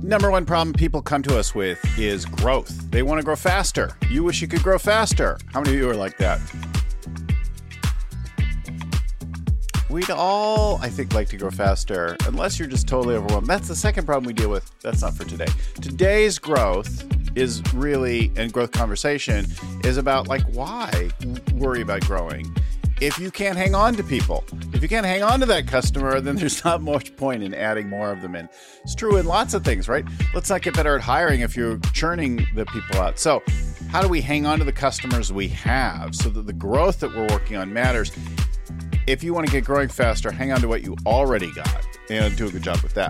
Number one problem people come to us with is growth. They want to grow faster. You wish you could grow faster. How many of you are like that? We'd all, I think, like to grow faster, unless you're just totally overwhelmed. That's the second problem we deal with. That's not for today. Today's growth is really, and growth conversation is about, like, why worry about growing? If you can't hang on to people, if you can't hang on to that customer, then there's not much point in adding more of them in. It's true in lots of things, right? Let's not get better at hiring if you're churning the people out. So how do we hang on to the customers we have so that the growth that we're working on matters? If you want to get growing faster, hang on to what you already got and do a good job with that.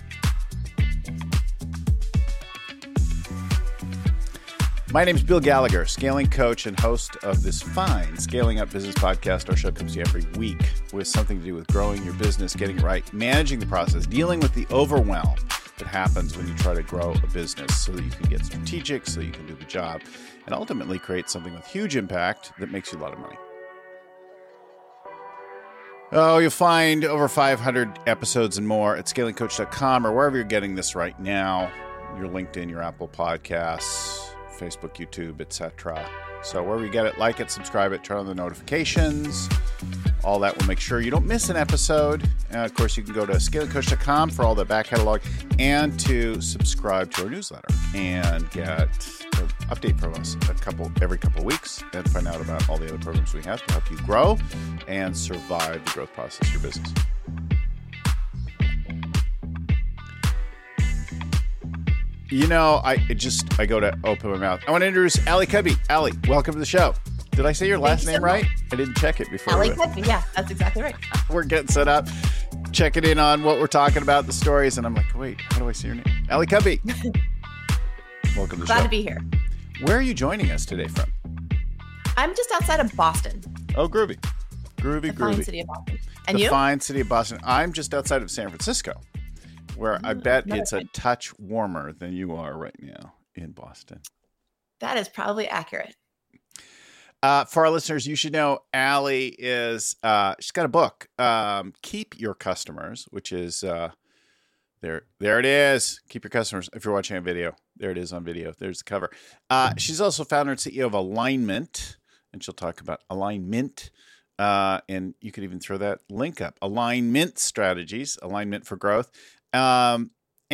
My name is Bill Gallagher, scaling coach and host of this fine Scaling Up Business podcast. Our show comes to you every week with something to do with growing your business, getting it right, managing the process, dealing with the overwhelm that happens when you try to grow a business so that you can get strategic, so you can do the job, and ultimately create something with huge impact that makes you a lot of money. Oh, you'll find over 500 episodes and more at scalingcoach.com or wherever you're getting this right now, your LinkedIn, your Apple Podcasts, Facebook, YouTube, etc. So wherever you get it, like it, subscribe it, turn on the notifications. All that will make sure you don't miss an episode. And of course, you can go to scalingcoach.com for all the back catalog and to subscribe to our newsletter and get an update from us every couple of weeks and find out about all the other programs we have to help you grow and survive the growth process of your business. You know, I go to open my mouth. I want to introduce Allie Cudby. Allie, welcome to the show. Did I say your last name right? I didn't check it before. Allie Cudby, yeah, that's exactly right. We're getting set up, checking in on what we're talking about, the stories, and I'm like, wait, how do I say your name? Allie Cudby. Welcome to the show. Glad to be here. Where are you joining us today from? I'm just outside of Boston. Oh, groovy. The fine city of Boston. And the you? fine city of Boston. I'm just outside of San Francisco, where I bet it's a touch warmer than you are right now in Boston. That is probably accurate. For our listeners, you should know Allie is, she's got a book, Keep Your Customers, which is, there it is. Keep Your Customers. If you're watching a video, there it is on video. There's the cover. She's also founder and CEO of Alignment, and she'll talk about alignment. And you could even throw that link up. Alignment Strategies, Alignment for Growth. But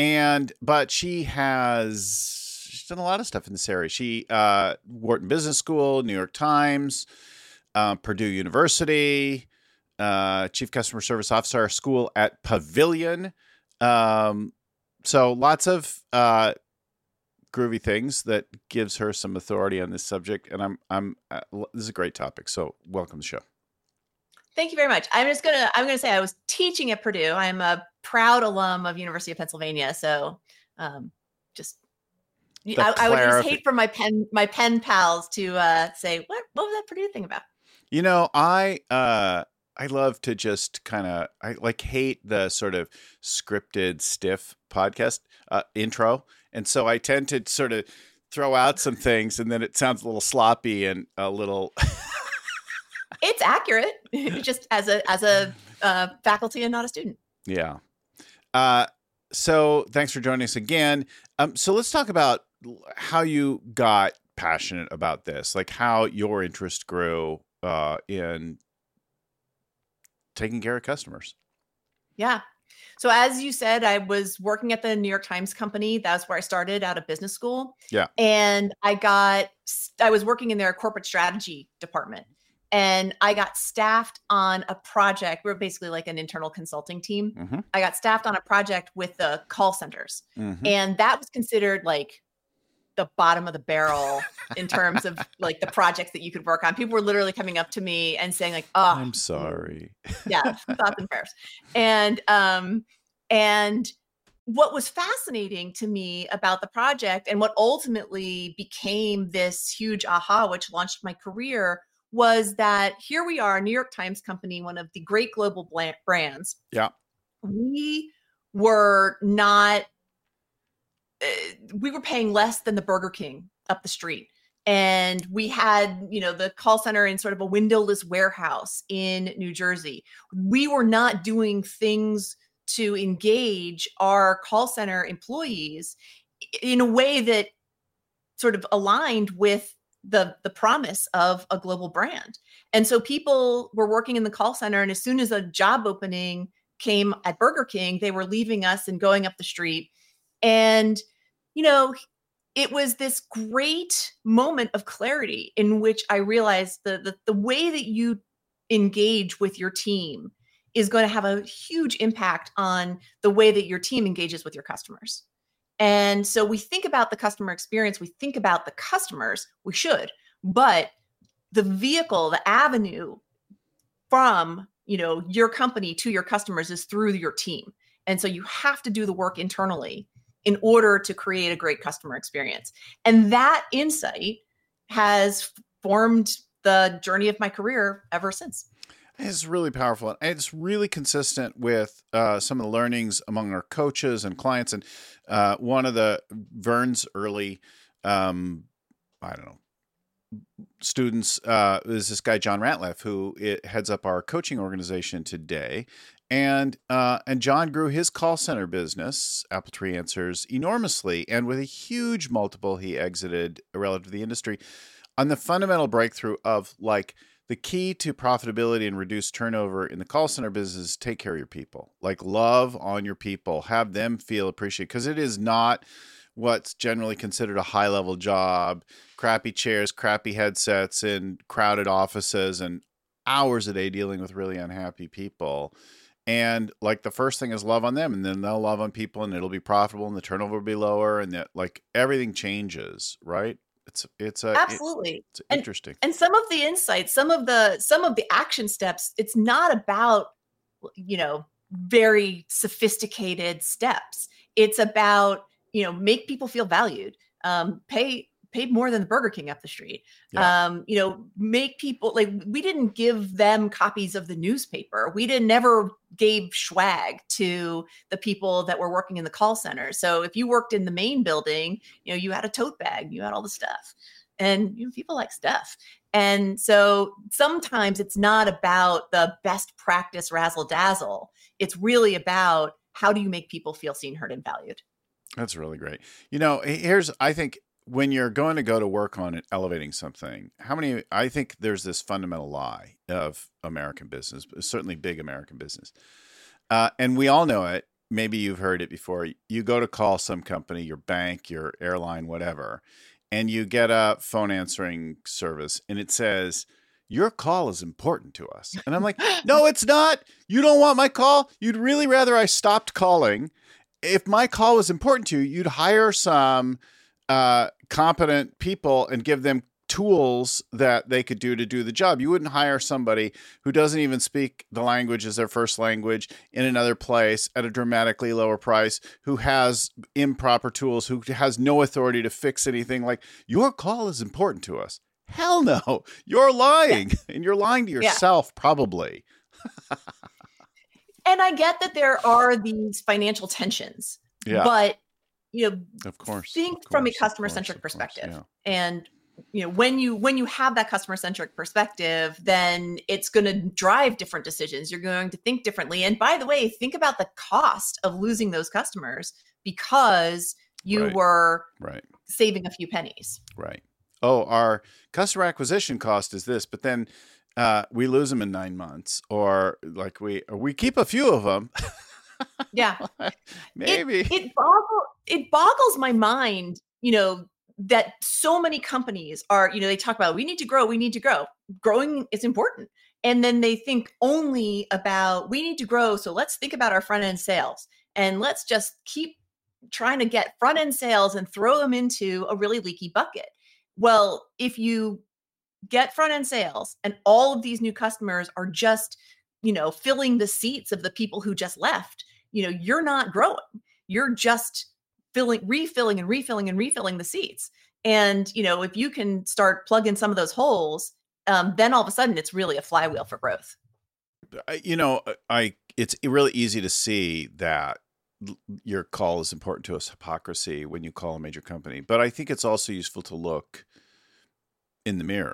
she's done a lot of stuff in this area. She, Wharton Business School, New York Times, Purdue University, Chief Customer Service Officer School at Pavilion. So lots of, groovy things that gives her some authority on this subject. And this is a great topic. So welcome to the show. Thank you very much. I'm going to say I was teaching at Purdue. I'm a proud alum of University of Pennsylvania. So, I would just hate for my pen pals to say, what was that Purdue thing about? You know, I love to just hate the sort of scripted, stiff podcast intro. And so I tend to sort of throw out some things and then it sounds a little sloppy and a little... It's accurate, just as a faculty and not a student. Yeah. So thanks for joining us again. So let's talk about how you got passionate about this, like how your interest grew in taking care of customers. Yeah. So as you said, I was working at the New York Times Company. That's where I started out of business school. Yeah. And I was working in their corporate strategy department. And I got staffed on a project. We're basically like an internal consulting team. Mm-hmm. I got staffed on a project with the call centers. Mm-hmm. And that was considered like the bottom of the barrel in terms of like the projects that you could work on. People were literally coming up to me and saying like, oh, I'm sorry. Yeah, thoughts and prayers. And what was fascinating to me about the project and what ultimately became this huge aha, which launched my career, was that here we are, New York Times Company, one of the great global brands. Yeah. We were paying less than the Burger King up the street. And we had, the call center in sort of a windowless warehouse in New Jersey. We were not doing things to engage our call center employees in a way that sort of aligned with the promise of a global brand. And so people were working in the call center, and as soon as a job opening came at Burger King, they were leaving us and going up the street. And, it was this great moment of clarity in which I realized the way that you engage with your team is going to have a huge impact on the way that your team engages with your customers. And so we think about the customer experience, we think about the customers, we should, but the vehicle, the avenue from, your company to your customers is through your team. And so you have to do the work internally in order to create a great customer experience. And that insight has formed the journey of my career ever since. It's really powerful. And it's really consistent with some of the learnings among our coaches and clients. And one of Vern's early, students is this guy, John Ratliff, who heads up our coaching organization today. And John grew his call center business, AppleTree Answers, enormously. And with a huge multiple, he exited relative to the industry on the fundamental breakthrough of the key to profitability and reduced turnover in the call center business is take care of your people. Love on your people, have them feel appreciated, because it is not what's generally considered a high-level job, crappy chairs, crappy headsets, and crowded offices, and hours a day dealing with really unhappy people. And the first thing is love on them, and then they'll love on people, and it'll be profitable, and the turnover will be lower, and that everything changes, right? Absolutely. It's interesting. And some of the insights, some of the action steps, it's not about, very sophisticated steps. It's about, make people feel valued, pay more than the Burger King up the street. Yeah. Make people we didn't give them copies of the newspaper. We never gave swag to the people that were working in the call center. So if you worked in the main building, you had a tote bag, you had all the stuff, and people like stuff. And so sometimes it's not about the best practice razzle dazzle. It's really about how do you make people feel seen, heard, and valued. That's really great. I think when you're going to go to work on it, elevating something, I think there's this fundamental lie of American business, certainly big American business. And we all know it. Maybe you've heard it before. You go to call some company, your bank, your airline, whatever, and you get a phone answering service and it says, your call is important to us. And I'm like, no, it's not. You don't want my call. You'd really rather I stopped calling. If my call was important to you, you'd hire some competent people and give them tools that they could do to do the job. You wouldn't hire somebody who doesn't even speak the language as their first language in another place at a dramatically lower price, who has improper tools, who has no authority to fix anything. Your call is important to us. Hell no, you're lying. Yeah. And you're lying to yourself, probably. And I get that there are these financial tensions, but of course, think from a customer-centric perspective. Yeah. And when you have that customer-centric perspective, then it's going to drive different decisions. You're going to think differently. And by the way, think about the cost of losing those customers because you were saving a few pennies. Right. Oh, our customer acquisition cost is this, but then we lose them in 9 months, or we keep a few of them. Yeah, maybe it boggles my mind, that so many companies are, they talk about we need to grow. Growing is important, and then they think only about we need to grow. So let's think about our front end sales, and let's just keep trying to get front end sales and throw them into a really leaky bucket. Well, if you get front end sales and all of these new customers are just, filling the seats of the people who just left, you're not growing. You're just refilling the seats. And, if you can start plugging some of those holes, then all of a sudden it's really a flywheel for growth. It's really easy to see that your call is important to us, hypocrisy when you call a major company. But I think it's also useful to look in the mirror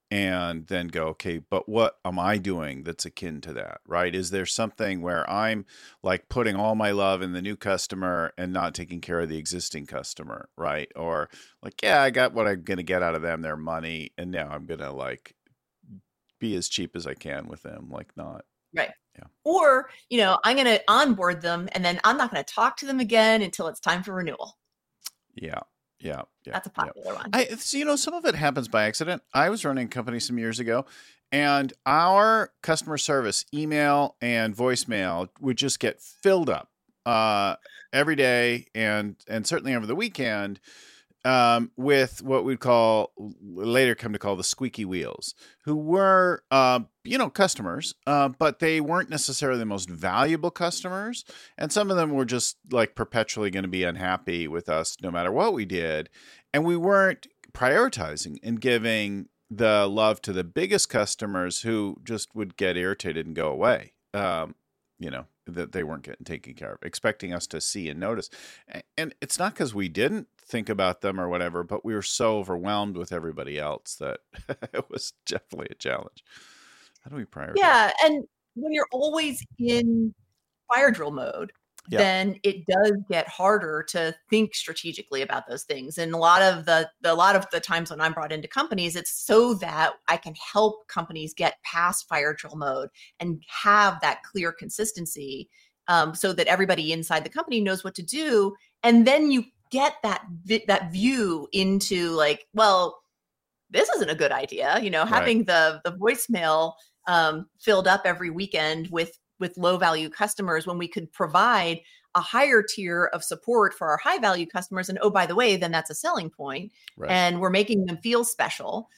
and then go, okay, but what am I doing that's akin to that, right? Is there something where I'm like putting all my love in the new customer and not taking care of the existing customer, right? Or like, yeah, I got what I'm going to get out of them, their money, and now I'm going to like be as cheap as I can with them, like not. Right. Yeah. Or, I'm going to onboard them and then I'm not going to talk to them again until it's time for renewal. Yeah. Yeah. That's a popular one. Some of it happens by accident. I was running a company some years ago, and our customer service email and voicemail would just get filled up every day and certainly over the weekend with what we'd later come to call the squeaky wheels, who were, customers, but they weren't necessarily the most valuable customers. And some of them were just like perpetually going to be unhappy with us no matter what we did. And we weren't prioritizing and giving the love to the biggest customers who just would get irritated and go away. That they weren't getting taken care of, expecting us to see and notice. And it's not because we didn't think about them or whatever, but we were so overwhelmed with everybody else that it was definitely a challenge. How do we prioritize? Yeah. And when you're always in fire drill mode, then it does get harder to think strategically about those things. And a lot of the times when I'm brought into companies, it's so that I can help companies get past fire drill mode and have that clear consistency, so that everybody inside the company knows what to do. And then you get that view into like, well, this isn't a good idea. Having the voicemail filled up every weekend with low value customers when we could provide a higher tier of support for our high value customers. And oh, by the way, then that's a selling point, right? And we're making them feel special.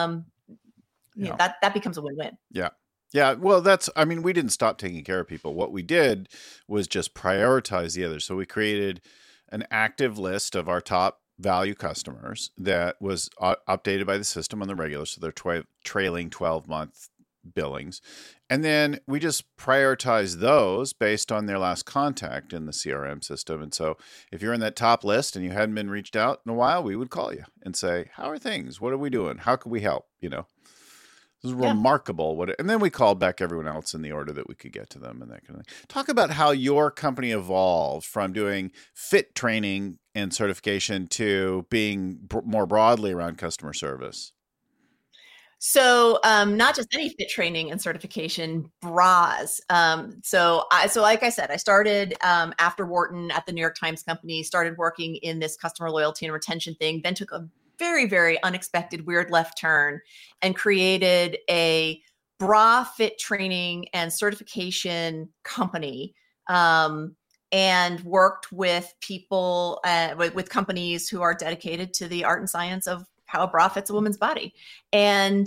That becomes a win-win. Yeah. Yeah. Well, we didn't stop taking care of people. What we did was just prioritize the others. So we created an active list of our top value customers that was updated by the system on the regular. So they're trailing 12-month billings. And then we just prioritize those based on their last contact in the CRM system. And so if you're in that top list and you hadn't been reached out in a while, we would call you and say, how are things? What are we doing? How can we help? This is remarkable. And then we called back everyone else in the order that we could get to them and that kind of thing. Talk about how your company evolved from doing fit training and certification to being more broadly around customer service. So not just any fit training and certification, BRAs. So like I said, I started after Wharton at the New York Times Company, started working in this customer loyalty and retention thing, then took a very, very unexpected, weird left turn and created a bra fit training and certification company, and worked with people, with companies who are dedicated to the art and science of how a bra fits a woman's body. And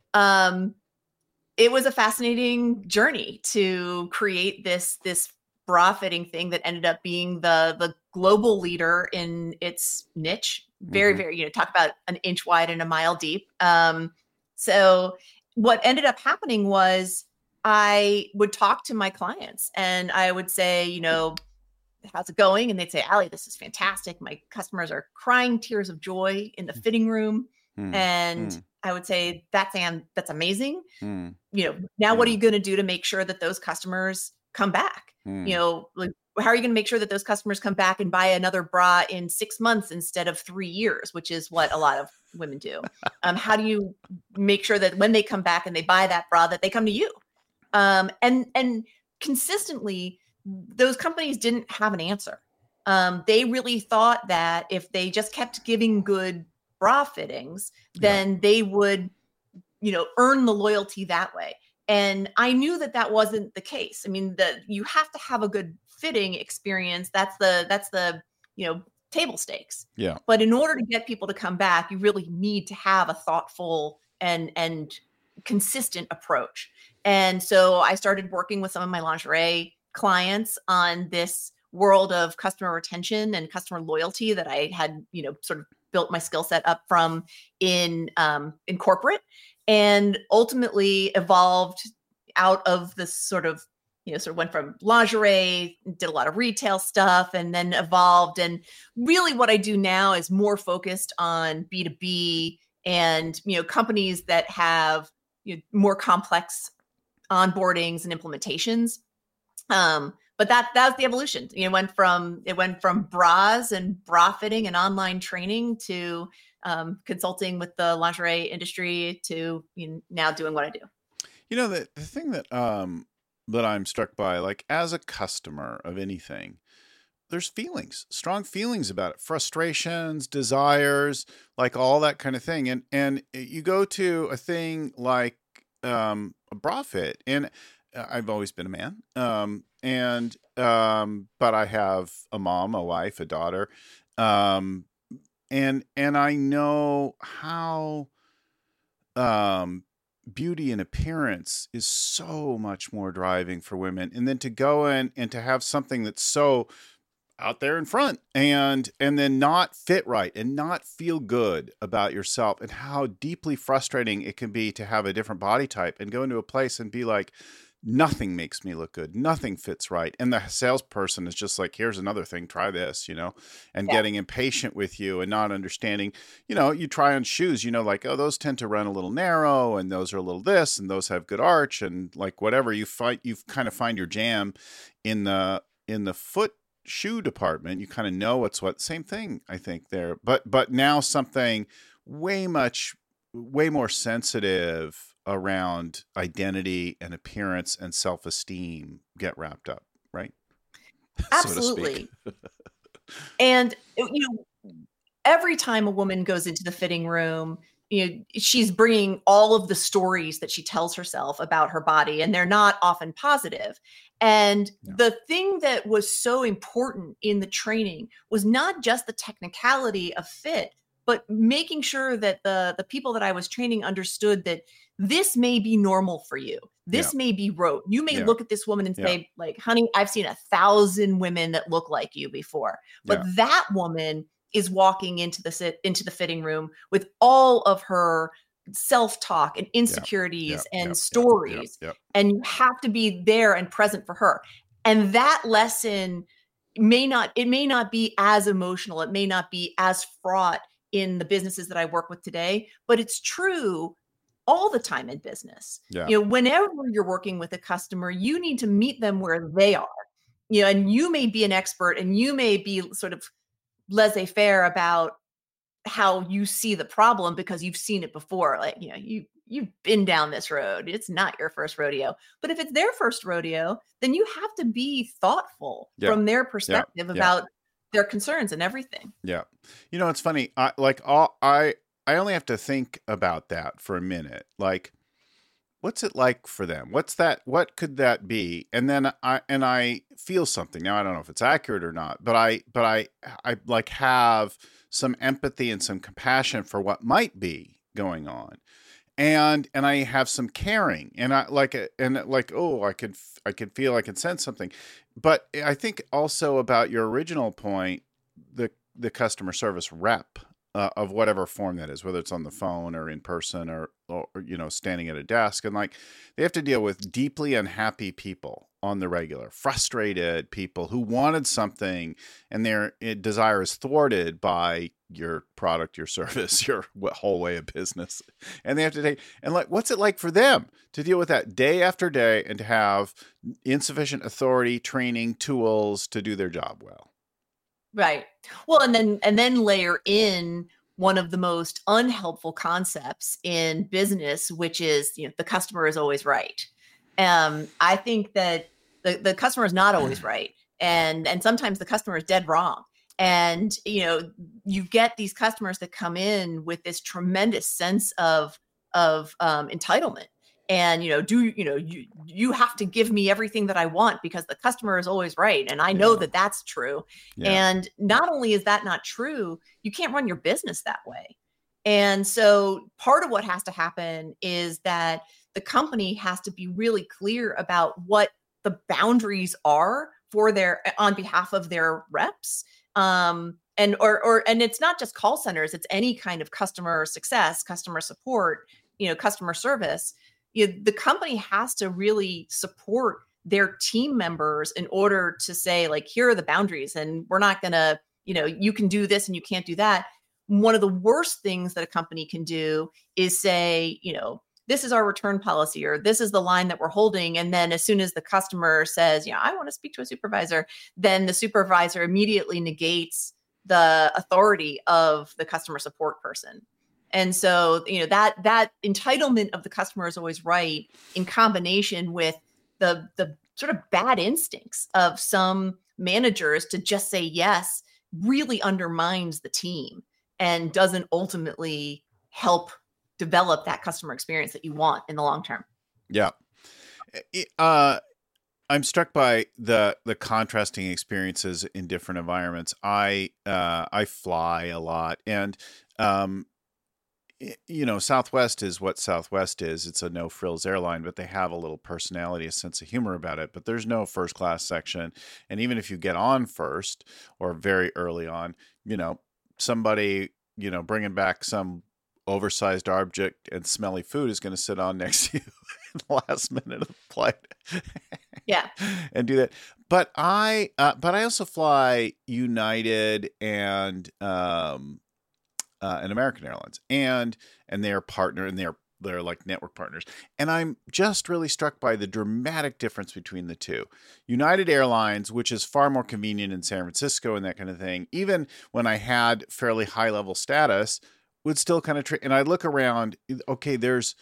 it was a fascinating journey to create this bra fitting thing that ended up being the global leader in its niche. Very, very, talk about an inch wide and a mile deep. So what ended up happening was I would talk to my clients and I would say, how's it going? And they'd say, Allie, this is fantastic. My customers are crying tears of joy in the fitting room. And I would say, that's amazing. Now what are you going to do to make sure that those customers come back? How are you going to make sure that those customers come back and buy another bra in 6 months instead of 3 years, which is what a lot of women do? How do you make sure that when they come back and they buy that bra, that they come to you? And consistently, those companies didn't have an answer. They really thought that if they just kept giving good bra fittings, then they would, earn the loyalty that way. And I knew that wasn't the case. I mean, you have to have a good fitting experience. That's the table stakes. Yeah. But in order to get people to come back, you really need to have a thoughtful and consistent approach. And so I started working with some of my lingerie clients on this world of customer retention and customer loyalty that I had, sort of built my skill set up from in corporate, and ultimately evolved out of this sort of went from lingerie, did a lot of retail stuff, and then evolved. And really what I do now is more focused on B2B and, companies that have more complex onboardings and implementations. But that was the evolution. It went from bras and bra fitting and online training to consulting with the lingerie industry to now doing what I do. The thing that that I'm struck by, like as a customer of anything, there's strong feelings about it, frustrations, desires, like all that kind of thing. And you go to a thing like a bra fit, and I've always been a man. But I have a mom, a wife, a daughter. And I know how, beauty and appearance is so much more driving for women. And then to go in and to have something that's so out there in front and then not fit right and not feel good about yourself, and how deeply frustrating it can be to have a different body type and go into a place and be like, nothing makes me look good. Nothing fits right. And the salesperson is just like, here's another thing, try this, and getting impatient with you and not understanding, you try on shoes, like, oh, those tend to run a little narrow and those are a little this and those have good arch and like whatever you kind of find your jam in the foot shoe department. You kind of know what's what. Same thing, I think there, but now something way more sensitive around identity and appearance and self-esteem get wrapped up, right? Absolutely. And every time a woman goes into the fitting room, she's bringing all of the stories that she tells herself about her body, and they're not often positive. And the thing that was so important in the training was not just the technicality of fit, but making sure that the people that I was training understood that this may be normal for you. This may be rote. You may look at this woman and say, like, honey, I've seen 1,000 women that look like you before. But that woman is walking into the fitting room with all of her self-talk and insecurities and stories. And you have to be there and present for her. And that lesson may not be as emotional. It may not be as fraught in the businesses that I work with today, but it's true all the time in business. Whenever you're working with a customer, you need to meet them where they are. And you may be an expert and you may be sort of laissez-faire about how you see the problem because you've seen it before. Like, you've been down this road. It's not your first rodeo. But if it's their first rodeo, then you have to be thoughtful from their perspective about their concerns and everything. Yeah. It's funny. I only have to think about that for a minute. Like, what's it like for them? What could that be? And then I feel something. Now, I don't know if it's accurate or not, but I like have some empathy and some compassion for what might be going on. And I have some caring, and I can feel, I can sense something. But I think also about your original point, the customer service rep of whatever form that is, whether it's on the phone or in person or standing at a desk, and like they have to deal with deeply unhappy people on the regular, frustrated people who wanted something and their desire is thwarted by your product, your service, your whole way of business. And they have to what's it like for them to deal with that day after day and to have insufficient authority, training, tools to do their job well? Right. Well, and then layer in one of the most unhelpful concepts in business, which is, the customer is always right. I think that the customer is not always right. And sometimes the customer is dead wrong. And, you get these customers that come in with this tremendous sense of entitlement. And, you have to give me everything that I want because the customer is always right. And I know that that's true. Yeah. And not only is that not true, you can't run your business that way. And so part of what has to happen is that the company has to be really clear about what the boundaries are on behalf of their reps. And it's not just call centers, it's any kind of customer success, customer support, customer service. The company has to really support their team members in order to say, like, here are the boundaries, and we're not going to, you can do this and you can't do that. one of the worst things that a company can do is say, this is our return policy, or this is the line that we're holding. And then as soon as the customer says, I want to speak to a supervisor, then the supervisor immediately negates the authority of the customer support person. And so, that entitlement of the customer is always right, in combination with the sort of bad instincts of some managers to just say yes, really undermines the team and doesn't ultimately help develop that customer experience that you want in the long term. Yeah. I'm struck by the contrasting experiences in different environments. I fly a lot, and Southwest is what Southwest is. It's a no frills airline, but they have a little personality, a sense of humor about it. But there's no first class section, and even if you get on first or very early on, somebody bringing back some oversized object and smelly food is going to sit on next to you in the last minute of the flight. Yeah. And do that. But I also fly United and American Airlines, and they're partner, and they're like network partners. And I'm just really struck by the dramatic difference between the two. United Airlines, which is far more convenient in San Francisco and that kind of thing, even when I had fairly high level status, would still kind of and I look around, okay, there's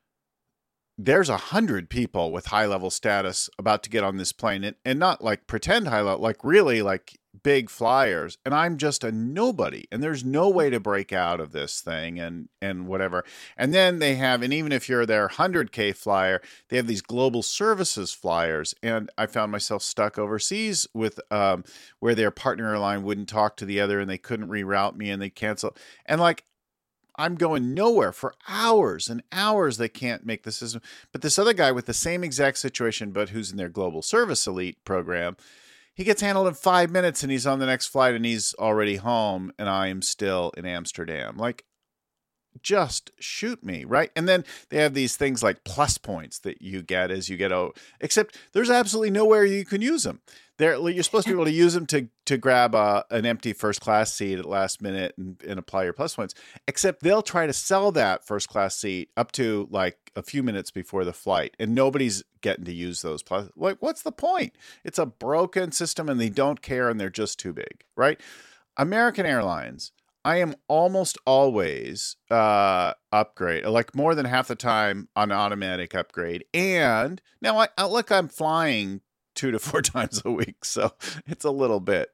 100 people with high level status about to get on this plane, and not like pretend high level, like really like big flyers, and I'm just a nobody, and there's no way to break out of this thing and whatever. And then they have, and even if you're their 100K flyer, they have these global services flyers, and I found myself stuck overseas with where their partner airline wouldn't talk to the other, and they couldn't reroute me, and they cancel, and like I'm going nowhere for hours and hours. They can't make the system. But this other guy with the same exact situation, but who's in their global service elite program, he gets handled in 5 minutes, and he's on the next flight, and he's already home, and I am still in Amsterdam. Like, just shoot me, right? And then they have these things like plus points that you get as you get out, except there's absolutely nowhere you can use them. You're supposed to be able to use them to grab an empty first class seat at last minute and apply your plus points, except they'll try to sell that first class seat up to like a few minutes before the flight, and nobody's getting to use those plus. Like, what's the point? It's a broken system, and they don't care, and they're just too big, right? American Airlines, I am almost always upgrade, like more than half the time on automatic upgrade. And now I'm flying 2 to 4 times a week, so it's a little bit,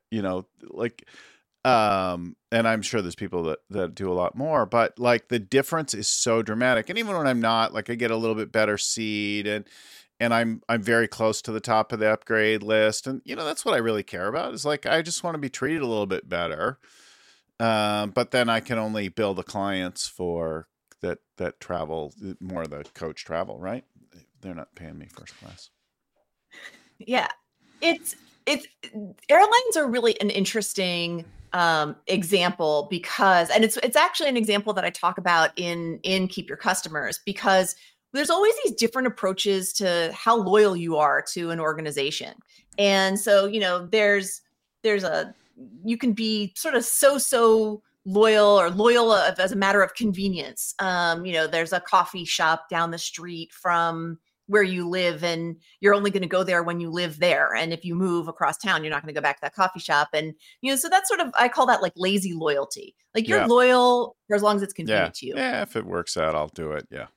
and I'm sure there's people that do a lot more, but like the difference is so dramatic. And even when I'm not, like I get a little bit better seat, and I'm very close to the top of the upgrade list, and that's what I really care about, is like I just want to be treated a little bit better. But then I can only bill the clients for that travel, more of the coach travel, right? They're not paying me first class. Yeah, it's airlines are really an interesting example, because, and it's actually an example that I talk about in Keep Your Customers, because there's always these different approaches to how loyal you are to an organization. And so, there's you can be sort of so loyal, or loyal as a matter of convenience. There's a coffee shop down the street from where you live, and you're only going to go there when you live there. And if you move across town, you're not going to go back to that coffee shop. And, so that's sort of, I call that like lazy loyalty. Like you're loyal for as long as it's convenient to you. Yeah. If it works out, I'll do it. Yeah.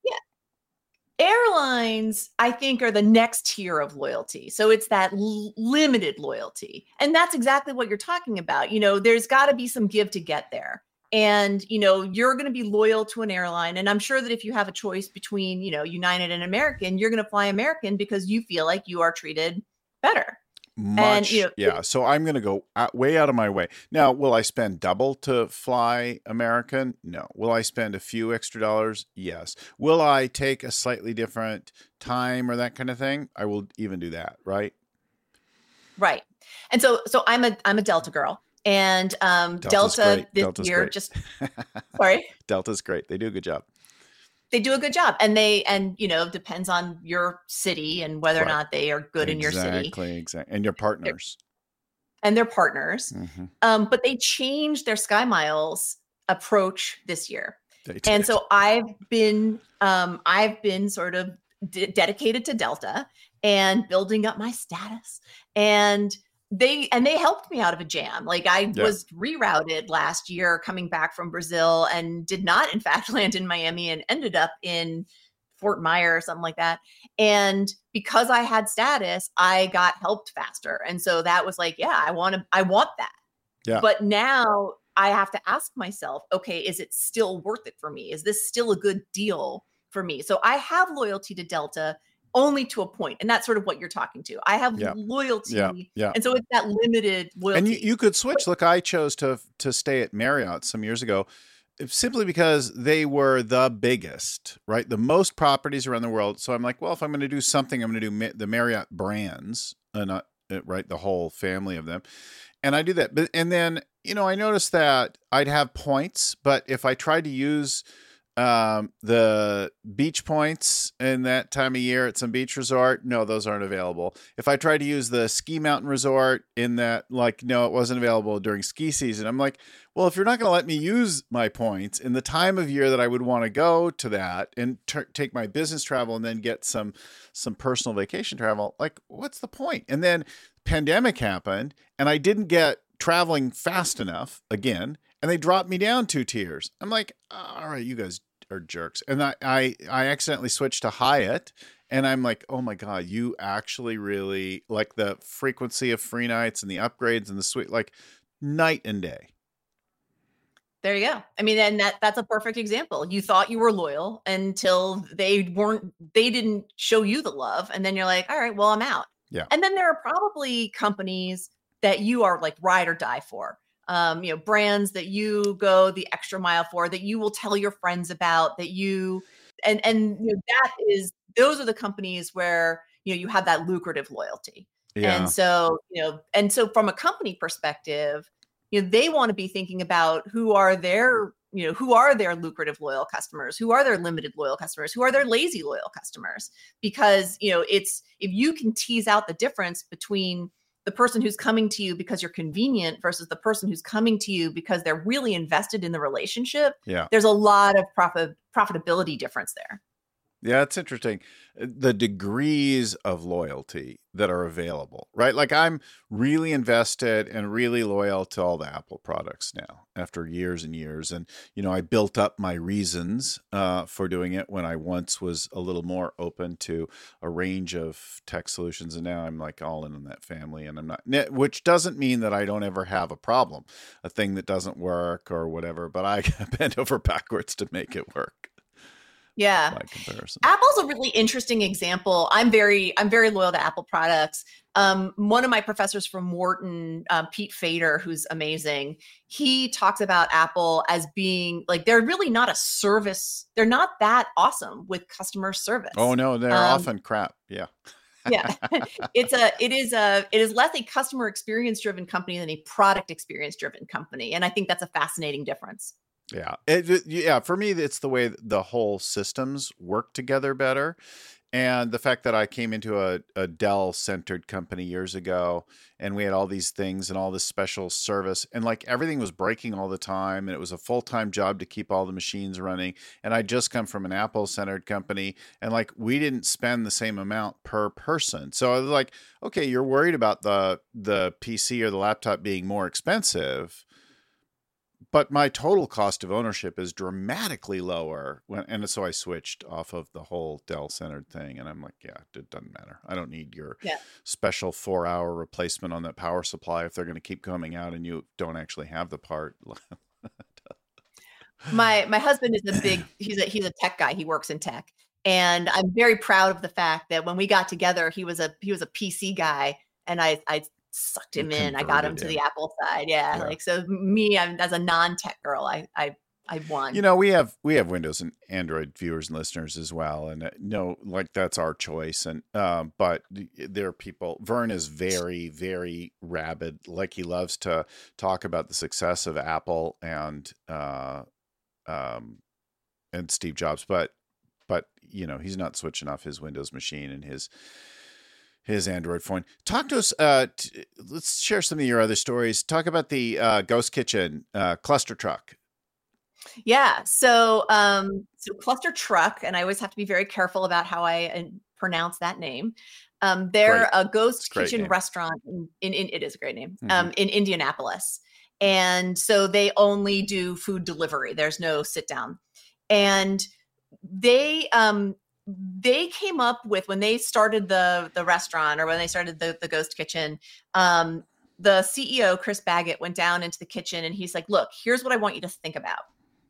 Airlines, I think, are the next tier of loyalty. So it's that limited loyalty. And that's exactly what you're talking about. There's got to be some give to get there. And, you're going to be loyal to an airline. And I'm sure that if you have a choice between, United and American, you're going to fly American because you feel like you are treated better. Much, and, yeah. So I'm going to go way out of my way. Now, will I spend double to fly American? No. Will I spend a few extra dollars? Yes. Will I take a slightly different time or that kind of thing? I will even do that, right? Right. And so I'm a Delta girl, and Delta this Delta's year great. just sorry. Delta's great. They do a good job. They do a good job, and depends on your city and whether or not they are good in your city. Exactly. And your partners. and they're partners. Mm-hmm. But they changed their SkyMiles approach this year. They did. And so I've been sort of dedicated to Delta and building up my status. And they helped me out of a jam. Like I was rerouted last year coming back from Brazil and did not in fact land in Miami and ended up in Fort Myers or something like that. And because I had status, I got helped faster. And so that was like, yeah, I want that. Yeah. But now I have to ask myself, okay, is it still worth it for me? Is this still a good deal for me? So I have loyalty to Delta only to a point. And that's sort of what you're talking to. I have loyalty. Yeah. And so it's that limited loyalty. And you could switch. Look, I chose to stay at Marriott some years ago simply because they were the biggest, right? The most properties around the world. So I'm like, well, if I'm going to do something, I'm going to do the Marriott brands, right? The whole family of them. And I do that. But, and then, I noticed that I'd have points, but if I tried to use the beach points in that time of year at some beach resort, no, those aren't available. If I tried to use the ski mountain resort in that, no, it wasn't available during ski season. I'm like, well, if you're not going to let me use my points in the time of year that I would want to go to that and take my business travel and then get some personal vacation travel, what's the point? And then pandemic happened and I didn't get traveling fast enough again, and they dropped me down 2 tiers. I'm like, all right, you guys are jerks. And I accidentally switched to Hyatt, and I'm like, oh my God, you actually really like the frequency of free nights and the upgrades and the suite, night and day. There you go. I mean, and that's a perfect example. You thought you were loyal until they didn't show you the love. And then you're like, all right, well, I'm out. Yeah. And then there are probably companies that you are like ride or die for. Brands that you go the extra mile for, that you will tell your friends about, that you, those are the companies where, you have that lucrative loyalty. Yeah. And so, from a company perspective, they want to be thinking about who are their lucrative loyal customers, who are their limited loyal customers, who are their lazy loyal customers, because, if you can tease out the difference between the person who's coming to you because you're convenient versus the person who's coming to you because they're really invested in the relationship, there's a lot of profitability difference there. Yeah, it's interesting. The degrees of loyalty that are available, right? I'm really invested and really loyal to all the Apple products now after years and years. And, I built up my reasons for doing it when I once was a little more open to a range of tech solutions. And now I'm all in on that family, and I'm not, which doesn't mean that I don't ever have a problem, a thing that doesn't work or whatever, but I bend over backwards to make it work. Yeah. By comparison. Apple's a really interesting example. I'm very loyal to Apple products. One of my professors from Wharton, Pete Fader, who's amazing, he talks about Apple as being they're really not a service. They're not that awesome with customer service. Oh no, they're often crap. Yeah. Yeah. It is less a customer experience driven company than a product experience driven company. And I think that's a fascinating difference. Yeah. For me, it's the way the whole systems work together better. And the fact that I came into a Dell-centered company years ago, and we had all these things and all this special service, and everything was breaking all the time, and it was a full-time job to keep all the machines running. And I just come from an Apple-centered company, and we didn't spend the same amount per person. So I was okay, you're worried about the PC or the laptop being more expensive, but my total cost of ownership is dramatically lower. And so I switched off of the whole Dell-centered thing. And I'm like, yeah, it doesn't matter. I don't need your special 4-hour replacement on that power supply if they're going to keep coming out and you don't actually have the part. My husband is he's a tech guy. He works in tech. And I'm very proud of the fact that when we got together, he was a PC guy, and I sucked him in. I got him to the Apple side. Yeah. So me, as a non-tech girl, I won. We have Windows and Android viewers and listeners as well. And that's our choice. And, but there are people, Vern is very, very rabid. He loves to talk about the success of Apple and Steve Jobs, but he's not switching off his Windows machine and his his Android phone. Talk to us. Let's share some of your other stories. Talk about the Ghost Kitchen cluster truck. Yeah. So Cluster Truck, and I always have to be very careful about how I pronounce that name. They're a ghost kitchen restaurant in it is a great name, in Indianapolis. And so they only do food delivery. There's no sit down. And they came up with, when they started the restaurant, or when they started the ghost kitchen, the CEO, Chris Baggett, went down into the kitchen and he's like, look, here's what I want you to think about.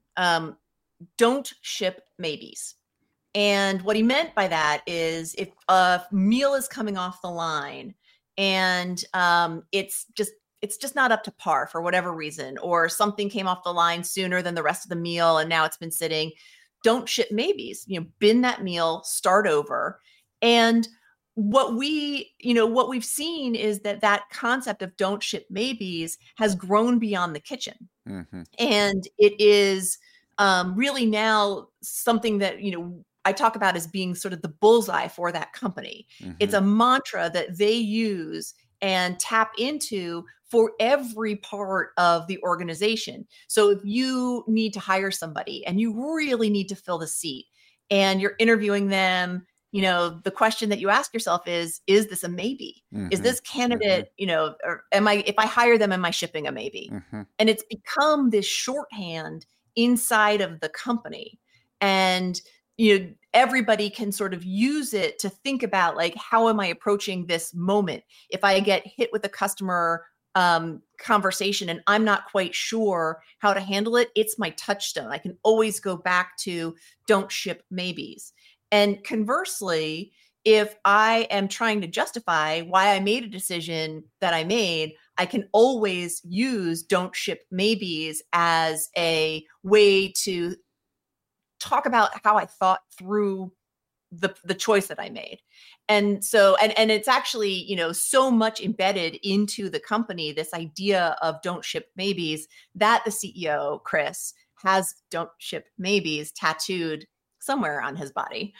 Don't ship maybes. And what he meant by that is, if a meal is coming off the line and it's just not up to par for whatever reason, or something came off the line sooner than the rest of the meal and now it's been sitting, don't ship maybes. Bin that meal, start over. And what we've seen is that concept of don't ship maybes has grown beyond the kitchen. Mm-hmm. And it is really now something that, I talk about as being sort of the bullseye for that company. Mm-hmm. It's a mantra that they use and tap into for every part of the organization. So if you need to hire somebody and you really need to fill the seat and you're interviewing them, the question that you ask yourself is this a maybe? Mm-hmm. Is this candidate, or if I hire them, am I shipping a maybe? Mm-hmm. And it's become this shorthand inside of the company. And, everybody can sort of use it to think about, like, how am I approaching this moment? If I get hit with a customer conversation and I'm not quite sure how to handle it, it's my touchstone. I can always go back to don't ship maybes. And conversely, if I am trying to justify why I made a decision that I made, I can always use don't ship maybes as a way to talk about how I thought through the choice that I made. And so, and it's actually, so much embedded into the company, this idea of don't ship maybes, that the CEO, Chris, has don't ship maybes tattooed somewhere on his body.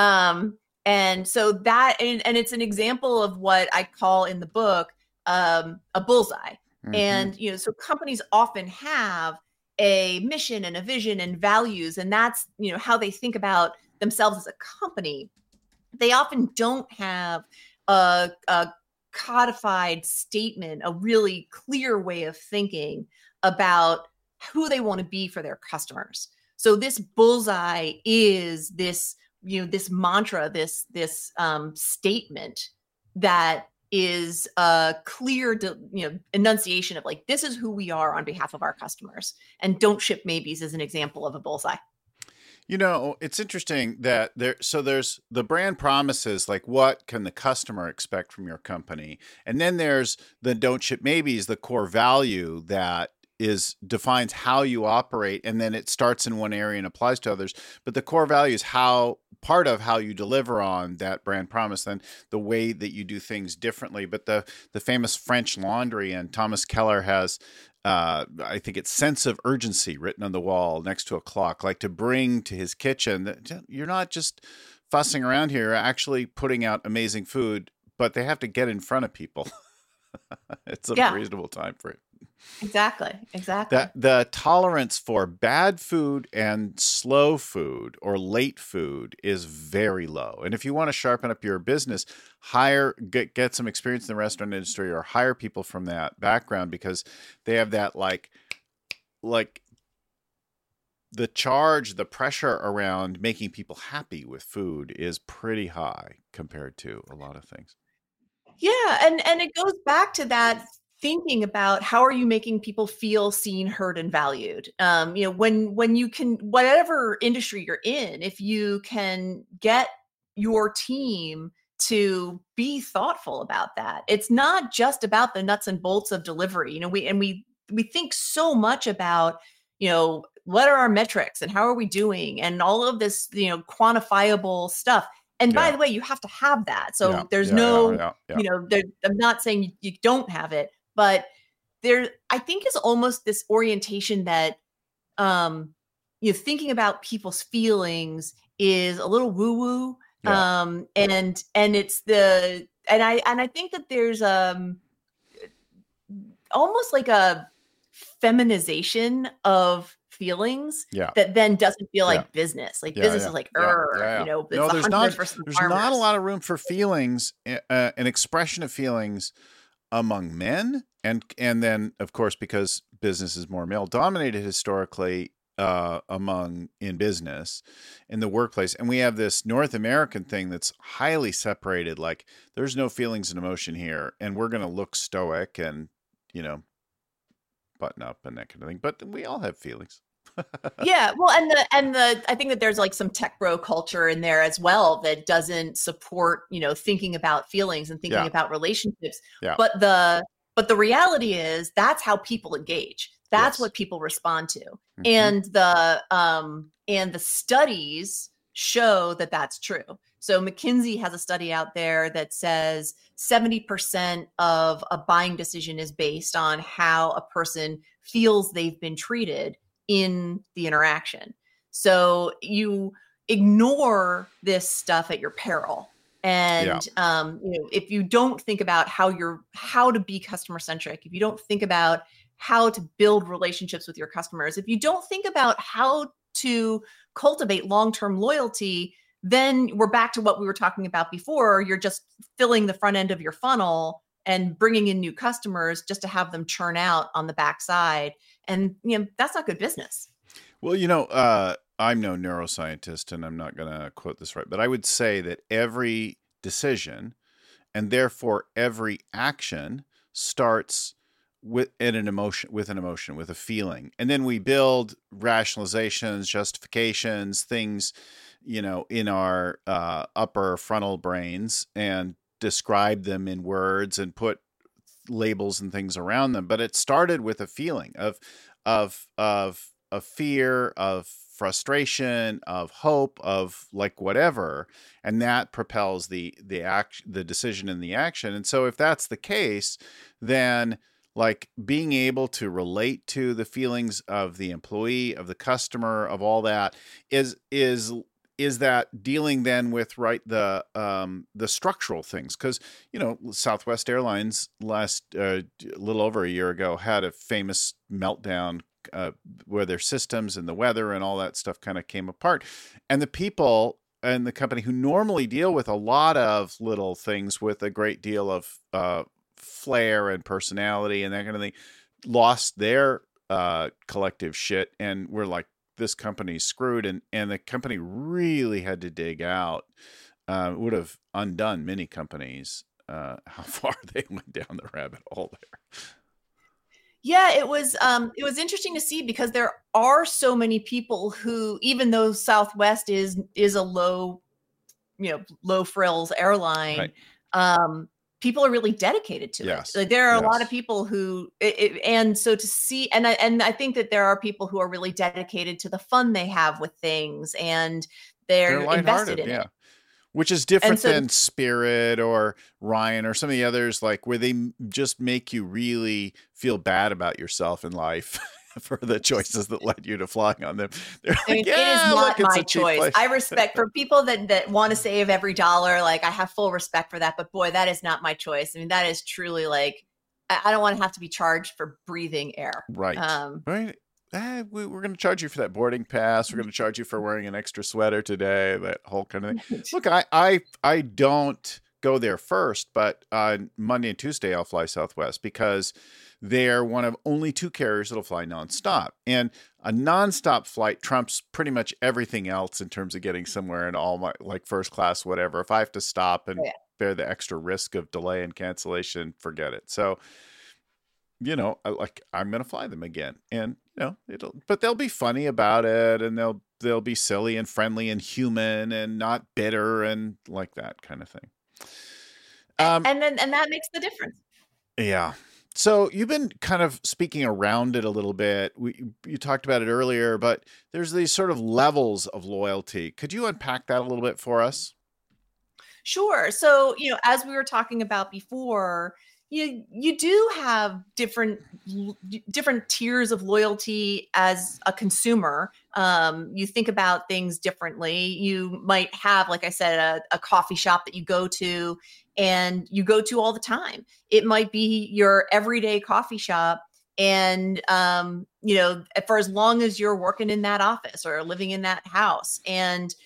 And so that, and it's an example of what I call in the book, a bullseye. Mm-hmm. And, so companies often have a mission and a vision and values, and that's, how they think about themselves as a company. They often don't have a codified statement, a really clear way of thinking about who they want to be for their customers. So this bullseye is this, this mantra, this statement that is a clear, enunciation of, like, this is who we are on behalf of our customers. And don't ship maybes is an example of a bullseye. It's interesting that there's the brand promises, like, what can the customer expect from your company? And then there's the don't ship maybes, the core value that defines how you operate, and then it starts in one area and applies to others. But the core value is part of how you deliver on that brand promise, then the way that you do things differently. But the famous French Laundry, and Thomas Keller has, I think it's sense of urgency written on the wall next to a clock, like to bring to his kitchen that you're not just fussing around here, you're actually putting out amazing food, but they have to get in front of people. It's a reasonable time for it. Exactly. The tolerance for bad food and slow food or late food is very low. And if you want to sharpen up your business, get some experience in the restaurant industry, or hire people from that background, because they have that like the pressure around making people happy with food is pretty high compared to a lot of things. Yeah, and it goes back to that thinking about how are you making people feel seen, heard, and valued. When you can, whatever industry you're in, if you can get your team to be thoughtful about that, it's not just about the nuts and bolts of delivery. We think so much about, what are our metrics and how are we doing and all of this, quantifiable stuff. And by the way, you have to have that. So there's I'm not saying you don't have it, but there, I think, is almost this orientation that, thinking about people's feelings is a little woo-woo. Yeah. And it's the I think that there's almost like a feminization of feelings that then doesn't feel like business. Like business is like, you know, it's the hunters versus the farmers. There's not a lot of room for feelings, an expression of feelings among men. And then, of course, because business is more male dominated historically, in business, in the workplace. And we have this North American thing that's highly separated. Like there's no feelings and emotion here. And we're going to look stoic and, you know, button up and that kind of thing. But we all have feelings. Yeah. Well, and I think that there's like some tech bro culture in there as well that doesn't support, you know, thinking about feelings and thinking about relationships. Yeah. But the reality is that's how people engage. That's what people respond to. Mm-hmm. And the studies show that that's true. So McKinsey has a study out there that says 70% of a buying decision is based on how a person feels they've been treated in the interaction. So you ignore this stuff at your peril. And you know, if you don't think about how to be customer centric, if you don't think about how to build relationships with your customers, if you don't think about how to cultivate long-term loyalty, then we're back to what we were talking about before. You're just filling the front end of your funnel and bringing in new customers just to have them churn out on the backside. And, you know, that's not good business. Well, you know, I'm no neuroscientist and I'm not going to quote this right, but I would say that every decision and therefore every action starts with an emotion, with a feeling. And then we build rationalizations, justifications, things, you know, in our upper frontal brains and describe them in words and put labels and things around them. But it started with a feeling of fear, of frustration, of hope, of like whatever, and that propels the decision and the action. And so if that's the case, then like being able to relate to the feelings of the employee, of the customer, of all that is that dealing then with the structural things. Because, you know, Southwest Airlines last a little over a year ago had a famous meltdown where their systems and the weather and all that stuff kind of came apart, and the people and the company who normally deal with a lot of little things with a great deal of flair and personality and that kind of thing lost their collective shit, and we're like, this company's screwed, and the company really had to dig out. It would have undone many companies how far they went down the rabbit hole there. Yeah, it was interesting to see, because there are so many people who, even though Southwest is a low frills airline, people are really dedicated to it. Like there are a lot of people who, and so to see, and I think that there are people who are really dedicated to the fun they have with things, and they're invested in it. Which is different than Spirit or Ryan or some of the others, like where they just make you really feel bad about yourself in life for the choices that led you to flying on them. They're like, it is not my choice. I respect for people that want to save every dollar. Like I have full respect for that, but boy, that is not my choice. I mean, that is truly like, I don't want to have to be charged for breathing air. Right. Right. We're going to charge you for that boarding pass. We're going to charge you for wearing an extra sweater today, that whole kind of thing. Look, I don't go there first, but on Monday and Tuesday, I'll fly Southwest because they're one of only two carriers that'll fly nonstop. And a nonstop flight trumps pretty much everything else in terms of getting somewhere in all my, like first class, whatever. If I have to stop and bear the extra risk of delay and cancellation, forget it. So, you know, I'm going to fly them again, and you know, but they'll be funny about it, and they'll be silly and friendly and human and not bitter and like that kind of thing. And that makes the difference. Yeah. So you've been kind of speaking around it a little bit. You talked about it earlier, but there's these sort of levels of loyalty. Could you unpack that a little bit for us? Sure. So, you know, as we were talking about before, you do have different tiers of loyalty as a consumer. You think about things differently. You might have, like I said, a coffee shop that you go to and you go to all the time. It might be your everyday coffee shop. And, for as long as you're working in that office or living in that house, and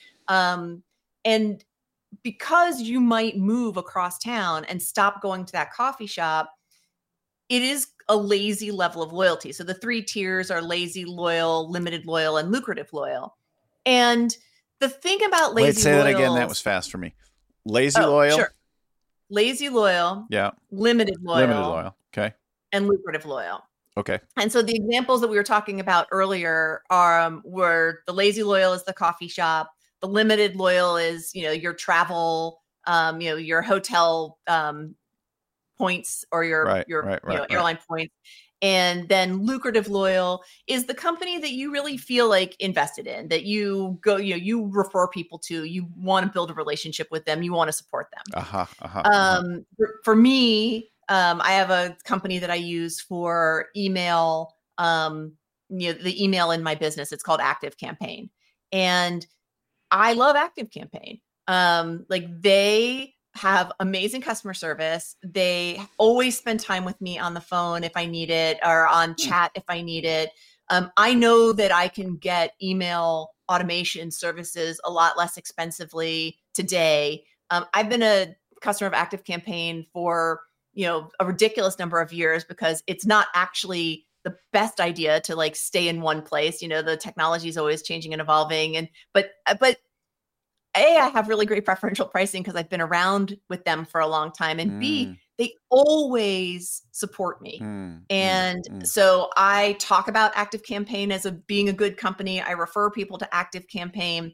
because you might move across town and stop going to that coffee shop, it is a lazy level of loyalty. So the 3 tiers are lazy, loyal, limited loyal, and lucrative loyal. And the thing about lazy loyal. Wait, say that again. That was fast for me. Lazy loyal. Sure. Lazy loyal. Yeah. Limited loyal. Limited loyal. Okay. And lucrative loyal. Okay. And so the examples that we were talking about earlier were the lazy loyal is the coffee shop. The limited loyal is, your travel, your hotel points or your airline points. And then lucrative loyal is the company that you really feel like invested in, that you go, you refer people to, you want to build a relationship with them, you want to support them. For me, I have a company that I use for email, the email in my business. It's called ActiveCampaign. And I love ActiveCampaign. They have amazing customer service. They always spend time with me on the phone if I need it, or on chat if I need it. I know that I can get email automation services a lot less expensively today. I've been a customer of ActiveCampaign for a ridiculous number of years because it's not actually the best idea to stay in one place. The technology is always changing and evolving. But A, I have really great preferential pricing because I've been around with them for a long time. And B, they always support me. So I talk about ActiveCampaign as being a good company. I refer people to ActiveCampaign.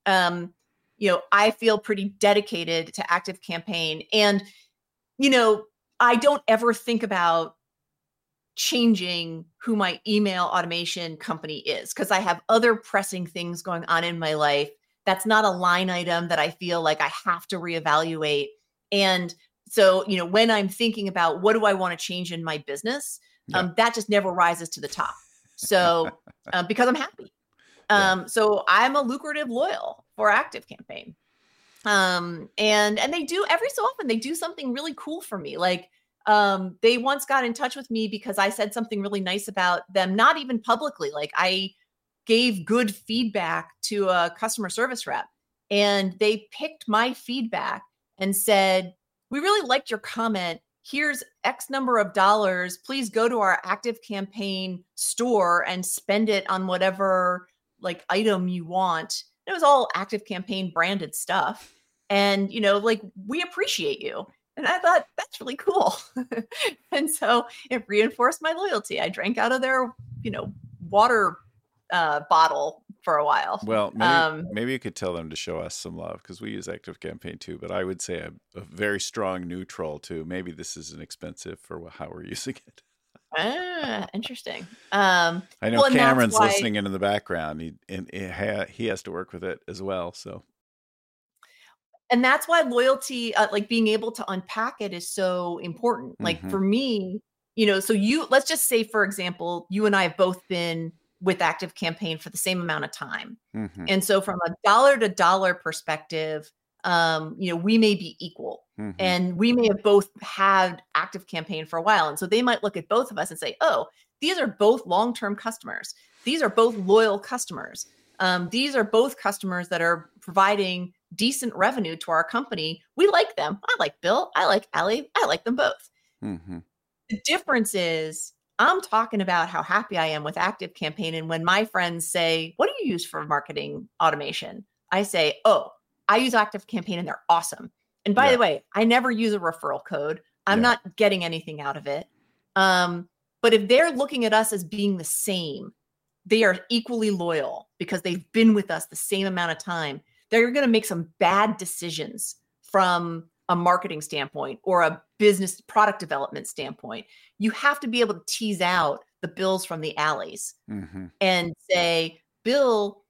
I feel pretty dedicated to ActiveCampaign. And, I don't ever think about changing who my email automation company is because I have other pressing things going on in my life. That's not a line item that I feel like I have to reevaluate. And so, when I'm thinking about what do I want to change in my business, that just never rises to the top. So, because I'm happy. So I'm a lucrative loyal for ActiveCampaign. And they do every so often, they do something really cool for me. They once got in touch with me because I said something really nice about them, not even publicly. I gave good feedback to a customer service rep, and they picked my feedback and said, we really liked your comment. Here's X number of dollars. Please go to our ActiveCampaign store and spend it on whatever item you want. It was all ActiveCampaign branded stuff. And, we appreciate you. And I thought, that's really cool. And so it reinforced my loyalty. I drank out of their, water bottle for a while. Well, maybe you could tell them to show us some love because we use ActiveCampaign too. But I would say a very strong neutral too. Maybe this isn't expensive for how we're using it. Interesting. I know Cameron's listening in the background. He has to work with it as well. So, and that's why loyalty, being able to unpack it, is so important. For me, so let's just say, for example, you and I have both been with ActiveCampaign for the same amount of time, and so from a dollar to dollar perspective, we may be equal. And we may have both had ActiveCampaign for a while. And so they might look at both of us and say, oh, these are both long-term customers. These are both loyal customers. These are both customers that are providing decent revenue to our company. We like them. I like Bill. I like Allie. I like them both. The difference is I'm talking about how happy I am with ActiveCampaign. And when my friends say, what do you use for marketing automation? I say, oh, I use ActiveCampaign and they're awesome. And by the way, I never use a referral code. I'm not getting anything out of it. But if they're looking at us as being the same, they are equally loyal because they've been with us the same amount of time. They're going to make some bad decisions from a marketing standpoint or a business product development standpoint. You have to be able to tease out the Bills from the Allies and say, Bill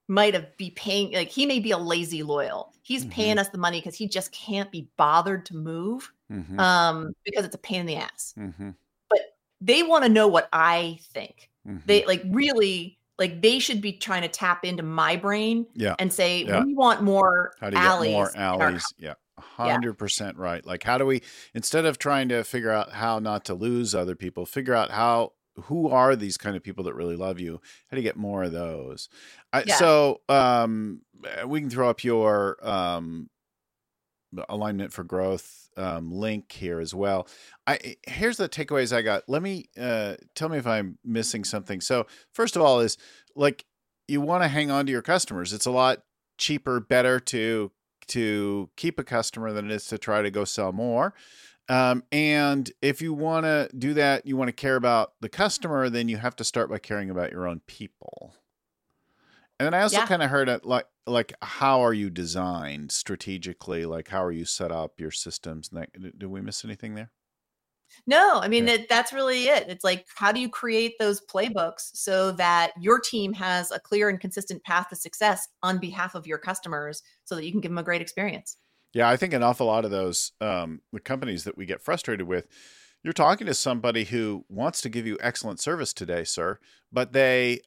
be paying, like he may be a lazy loyal. He's paying us the money because he just can't be bothered to move because it's a pain in the ass. But they want to know what I think. They like really like they should be trying to tap into my brain and say, we want more alleys. More alleys. 100% right. Like, how do we, instead of trying to figure out how not to lose other people, figure out who are these kind of people that really love you? How do you get more of those? So we can throw up your Alignment for Growth link here as well. Here's the takeaways I got. Let me tell me if I'm missing something. So first of all is like you want to hang on to your customers. It's a lot cheaper, better to keep a customer than it is to try to go sell more. And if you want to do that, you want to care about the customer, then you have to start by caring about your own people. And then I also kind of heard it like how are you designed strategically? Like how are you set up your systems? Did we miss anything there? No, I mean, that's really it. It's like, how do you create those playbooks so that your team has a clear and consistent path to success on behalf of your customers so that you can give them a great experience? Yeah, I think an awful lot of those, the companies that we get frustrated with, you're talking to somebody who wants to give you excellent service today, sir, but they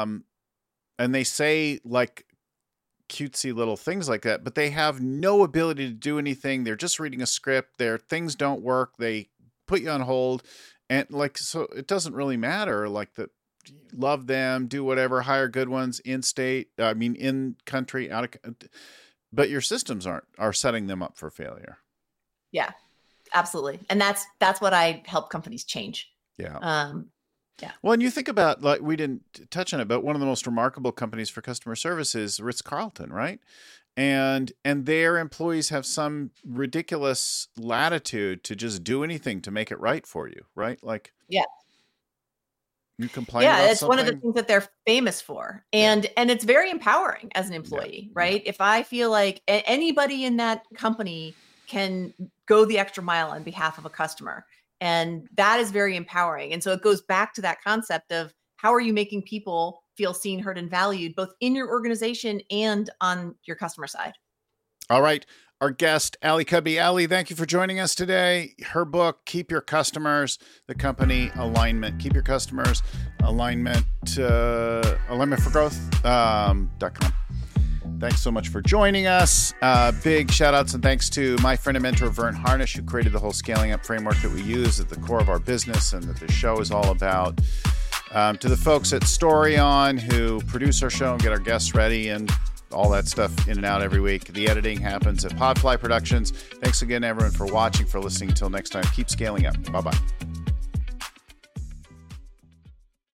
say like cutesy little things like that, but they have no ability to do anything. They're just reading a script. Their things don't work. They put you on hold. And like, so it doesn't really matter. Like love them, do whatever, hire good ones in country, out of, but your systems are setting them up for failure. Yeah, absolutely. And that's what I help companies change. Yeah. Well, and you think about, like, we didn't touch on it, but one of the most remarkable companies for customer service is Ritz-Carlton, right? And their employees have some ridiculous latitude to just do anything to make it right for you, right? Like, you complain about it's one of the things that they're famous for. And it's very empowering as an employee, right? If I feel like anybody in that company can go the extra mile on behalf of a customer, and that is very empowering. And so it goes back to that concept of how are you making people feel seen, heard, and valued, both in your organization and on your customer side. All right. Our guest, Allie Cudby. Allie, thank you for joining us today. Her book, Keep Your Customers, the company Alignment. Keep Your Customers, Alignment for Growth.com. Thanks so much for joining us. Big shout outs and thanks to my friend and mentor, Vern Harnish, who created the whole scaling up framework that we use at the core of our business and that the show is all about. To the folks at StoryOn who produce our show and get our guests ready and all that stuff in and out every week. The editing happens at Podfly Productions. Thanks again, everyone, for watching, for listening. Until next time, keep scaling up. Bye-bye.